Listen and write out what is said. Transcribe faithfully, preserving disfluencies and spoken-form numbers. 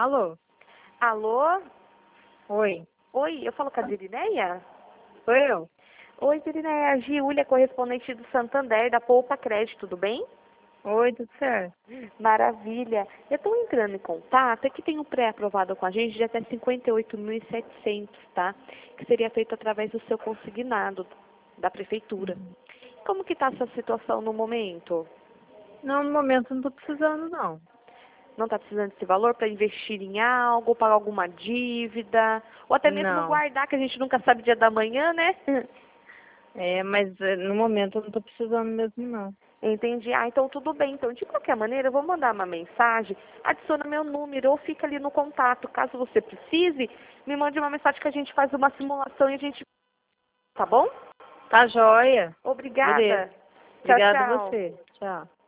Alô? Alô? Oi. Oi, eu falo com a Dirineia? Sou eu? Oi, Dirineia, é a Giulia, correspondente do Santander, da Poupa Crédito, tudo bem? Oi, tudo certo? Maravilha. Eu estou entrando em contato, é que tem um pré-aprovado com a gente de até cinquenta e oito mil e setecentos, tá? Que seria feito através do seu consignado da prefeitura. Uhum. Como que está essa situação no momento? Não, no momento não tô precisando, não. Não está precisando desse valor para investir em algo, pagar alguma dívida, ou até mesmo Não. guardar, que a gente nunca sabe dia da manhã, né? É, mas eh, no momento eu não tô precisando mesmo, não. Entendi. Ah, então tudo bem. Então, de qualquer maneira, eu vou mandar uma mensagem, adiciona meu número ou fica ali no contato. Caso você precise, me mande uma mensagem que a gente faz uma simulação e a gente... Tá bom? Tá joia? Beleza. Obrigada. Tchau, Obrigada a tchau. você. Tchau.